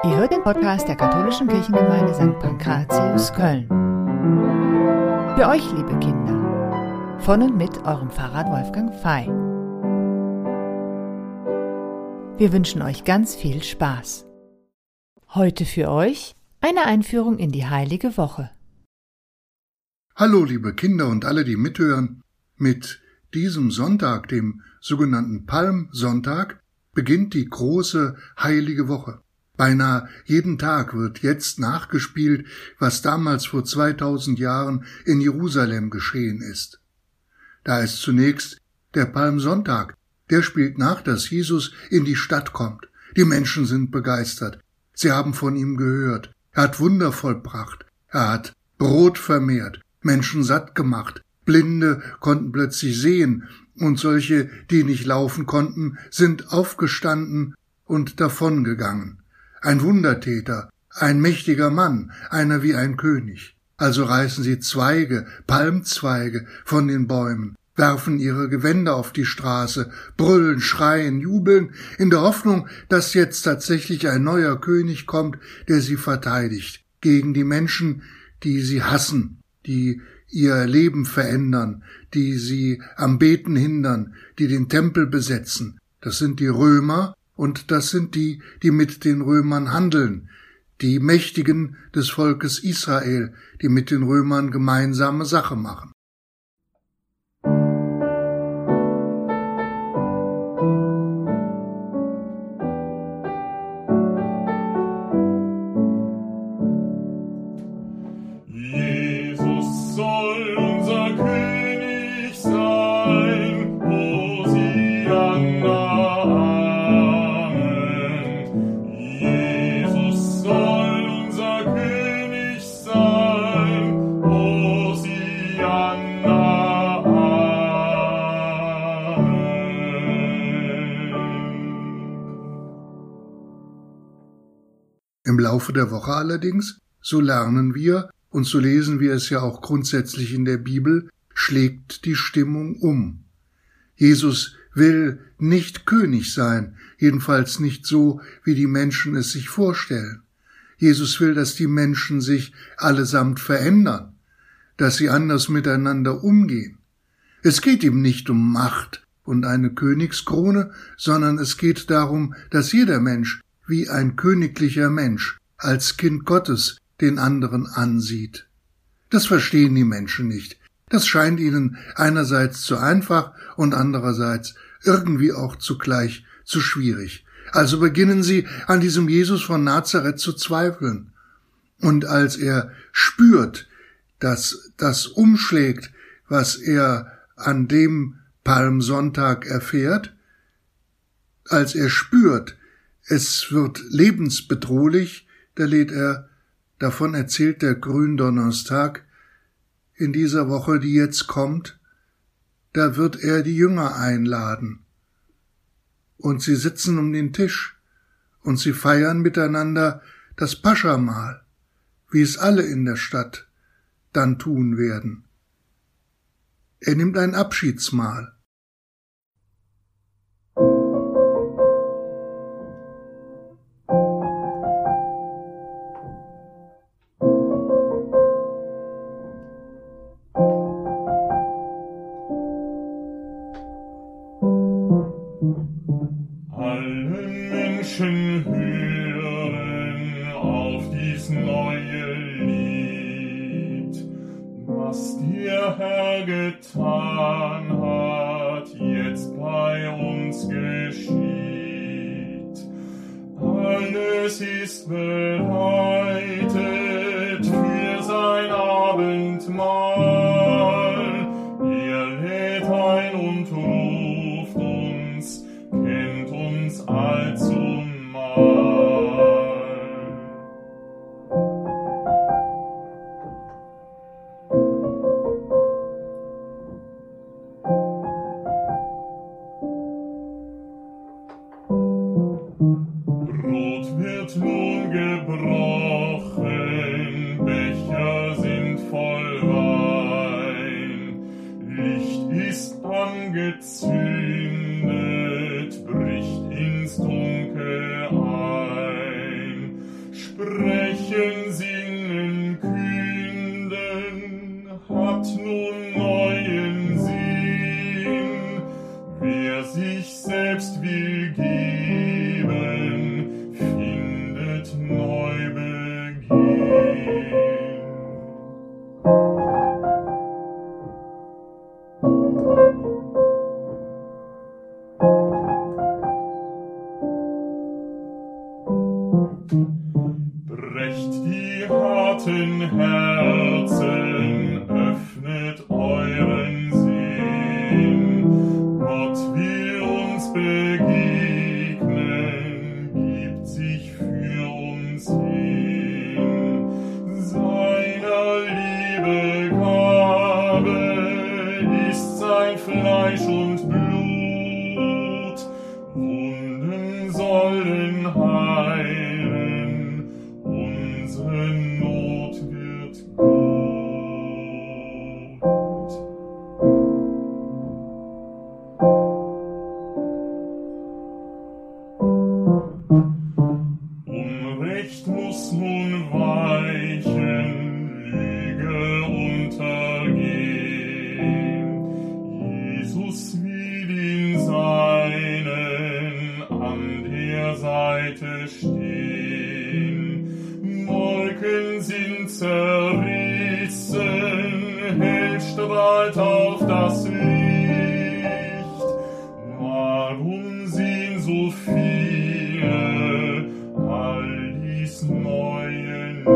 Ihr hört den Podcast der Katholischen Kirchengemeinde St. Pankratius, Köln. Für euch, liebe Kinder, von und mit eurem Pfarrer Wolfgang Fey. Wir wünschen euch ganz viel Spaß. Heute für euch eine Einführung in die Heilige Woche. Hallo, liebe Kinder und alle, die mithören. Mit diesem Sonntag, dem sogenannten Palmsonntag, beginnt die große Heilige Woche. Beinahe jeden Tag wird jetzt nachgespielt, was damals vor 2000 Jahren in Jerusalem geschehen ist. Da ist zunächst der Palmsonntag, der spielt nach, dass Jesus in die Stadt kommt. Die Menschen sind begeistert. Sie haben von ihm gehört. Er hat Wunder vollbracht. Er hat Brot vermehrt, Menschen satt gemacht. Blinde konnten plötzlich sehen und solche, die nicht laufen konnten, sind aufgestanden und davongegangen. Ein Wundertäter, ein mächtiger Mann, einer wie ein König. Also reißen sie Zweige, Palmzweige von den Bäumen, werfen ihre Gewänder auf die Straße, brüllen, schreien, jubeln, in der Hoffnung, dass jetzt tatsächlich ein neuer König kommt, der sie verteidigt, gegen die Menschen, die sie hassen, die ihr Leben verändern, die sie am Beten hindern, die den Tempel besetzen. Das sind die Römer und das sind die, die mit den Römern handeln, die Mächtigen des Volkes Israel, die mit den Römern gemeinsame Sache machen. Im Laufe der Woche allerdings, so lernen wir, und so lesen wir es ja auch grundsätzlich in der Bibel, schlägt die Stimmung um. Jesus will nicht König sein, jedenfalls nicht so, wie die Menschen es sich vorstellen. Jesus will, dass die Menschen sich allesamt verändern, dass sie anders miteinander umgehen. Es geht ihm nicht um Macht und eine Königskrone, sondern es geht darum, dass jeder Mensch wie ein königlicher Mensch als Kind Gottes den anderen ansieht. Das verstehen die Menschen nicht. Das scheint ihnen einerseits zu einfach und andererseits irgendwie auch zugleich zu schwierig. Also beginnen sie an diesem Jesus von Nazareth zu zweifeln. Und als er spürt, dass das umschlägt, was er an dem Palmsonntag erfährt, als er spürt, es wird lebensbedrohlich, da lädt er, davon erzählt der Gründonnerstag, in dieser Woche, die jetzt kommt, da wird er die Jünger einladen. Und sie sitzen um den Tisch und sie feiern miteinander das Paschamahl, wie es alle in der Stadt dann tun werden. Er nimmt ein Abschiedsmahl. Alle Menschen hören auf dies neue Lied, was der Herr getan hat, jetzt bei uns geschieht. Alles ist bereitet für sein Abendmahl. Er lädt ein und ruft uns, kennt uns allzumal. Brot wird nun gebrochen, Becher sind voll Wein, Licht ist angezündet, bricht ins Dunkel ein. Brecht die harten Herzen, öffnet euren Sinn. Gott will uns begegnen, gibt sich für uns hin. Seiner Liebe Gabe ist sein Fleisch und Blut. Wunden sollen heilen, unsere Not wird gut. Unrecht muss nun weichen, Lüge untergehen. Jesus will den Seinen an der Seite stehen. Wolken sind zerrissen, hell strahlt auf das Licht. Warum sehen so viele all dies Neue nicht?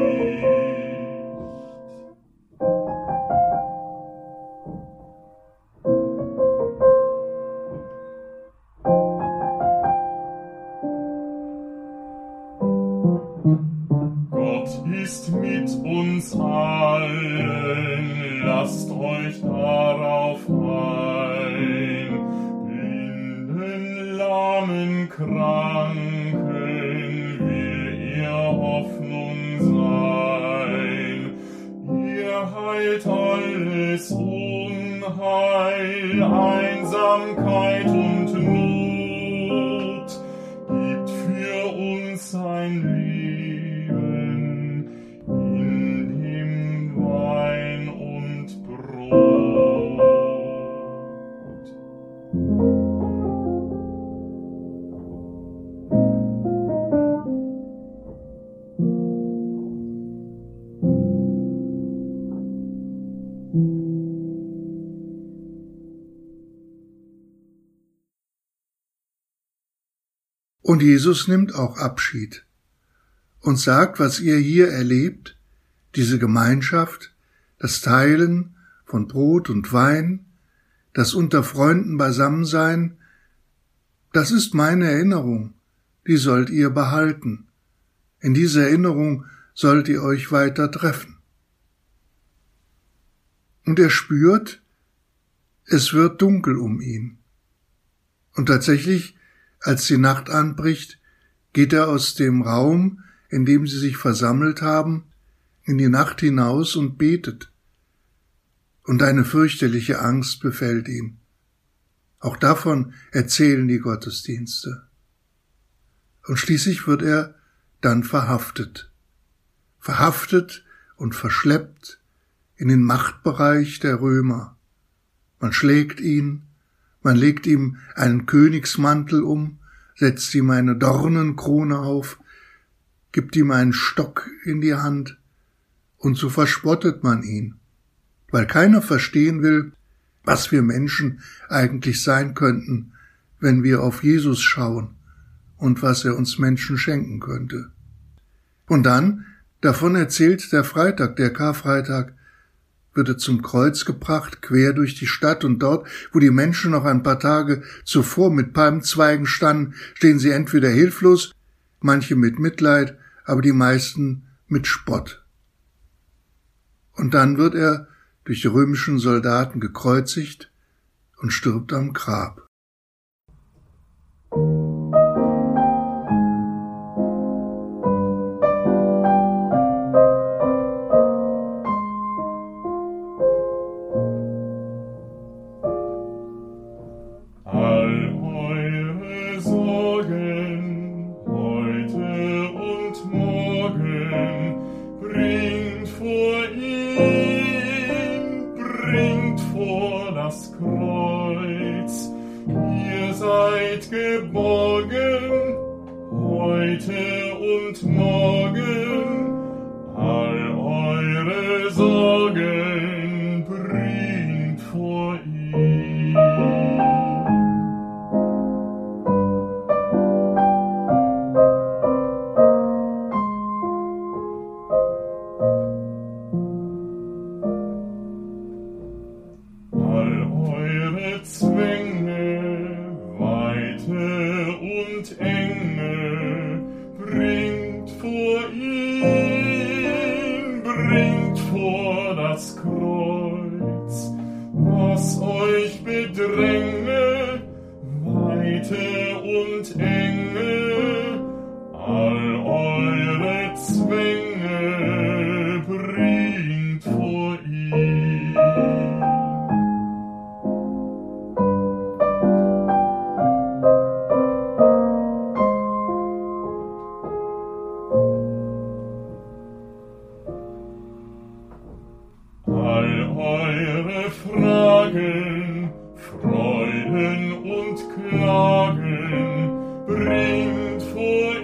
Gott ist mit uns allen, lasst euch darauf ein. Blinden, Lahmen, Kranken will er Hoffnung sein. Ihr heilt alles Unheil, Einsamkeit und Not, gibt für uns sein Leben in dem Wein und Brot. Und Jesus nimmt auch Abschied und sagt, was ihr hier erlebt, diese Gemeinschaft, das Teilen von Brot und Wein, das unter Freunden Beisammensein, das ist meine Erinnerung, die sollt ihr behalten. In dieser Erinnerung sollt ihr euch weiter treffen. Und er spürt, es wird dunkel um ihn. Und tatsächlich, als die Nacht anbricht, geht er aus dem Raum, in dem sie sich versammelt haben, in die Nacht hinaus und betet. Und eine fürchterliche Angst befällt ihn. Auch davon erzählen die Gottesdienste. Und schließlich wird er dann verhaftet. Verhaftet und verschleppt in den Machtbereich der Römer. Man schlägt ihn, man legt ihm einen Königsmantel um, setzt ihm eine Dornenkrone auf, gibt ihm einen Stock in die Hand, und so verspottet man ihn, weil keiner verstehen will, was wir Menschen eigentlich sein könnten, wenn wir auf Jesus schauen und was er uns Menschen schenken könnte. Und dann, davon erzählt der Freitag, der Karfreitag, wird er zum Kreuz gebracht, quer durch die Stadt, und dort, wo die Menschen noch ein paar Tage zuvor mit Palmzweigen standen, stehen sie entweder hilflos, manche mit Mitleid, aber die meisten mit Spott. Und dann wird er durch die römischen Soldaten gekreuzigt und stirbt am Grab. Geborgen, heute und morgen, all eure Sorgen bringt vor ihn. strenge, Weite und Enge, all eure Zwänge bringt vor ihn. All eure Fragen, Freuden und Klagen bringt vor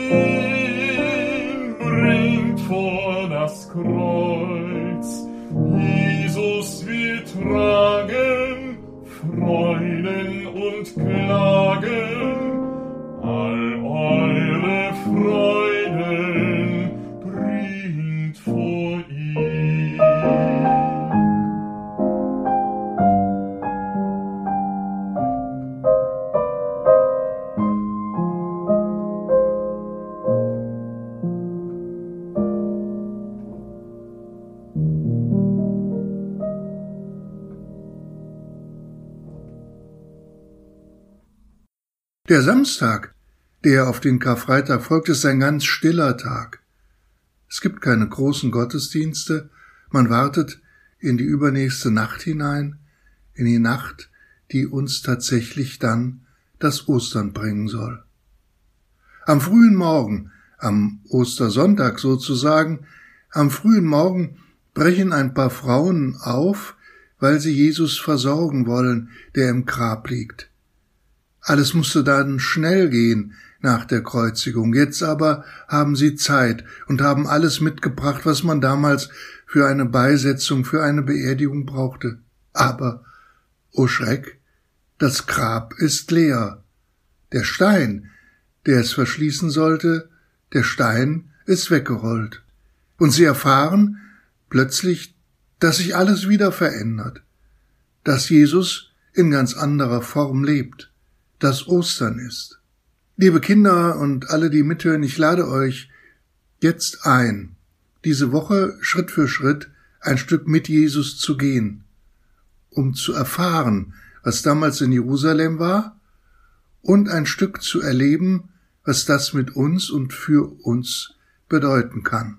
ihn, bringt vor das Kreuz. Jesus will tragen Freuden und Klagen, all eure Freuden bringt vor ihn. Der Samstag, der auf den Karfreitag folgt, ist ein ganz stiller Tag. Es gibt keine großen Gottesdienste, man wartet in die übernächste Nacht hinein, in die Nacht, die uns tatsächlich dann das Ostern bringen soll. Am frühen Morgen, am Ostersonntag sozusagen, am frühen Morgen brechen ein paar Frauen auf, weil sie Jesus versorgen wollen, der im Grab liegt. Alles musste dann schnell gehen nach der Kreuzigung. Jetzt aber haben sie Zeit und haben alles mitgebracht, was man damals für eine Beisetzung, für eine Beerdigung brauchte. Aber, o Schreck, das Grab ist leer. Der Stein, der es verschließen sollte, der Stein ist weggerollt. Und sie erfahren plötzlich, dass sich alles wieder verändert, dass Jesus in ganz anderer Form lebt, dass Ostern ist. Liebe Kinder und alle, die mithören, ich lade euch jetzt ein, diese Woche Schritt für Schritt ein Stück mit Jesus zu gehen, um zu erfahren, was damals in Jerusalem war, und ein Stück zu erleben, was das mit uns und für uns bedeuten kann.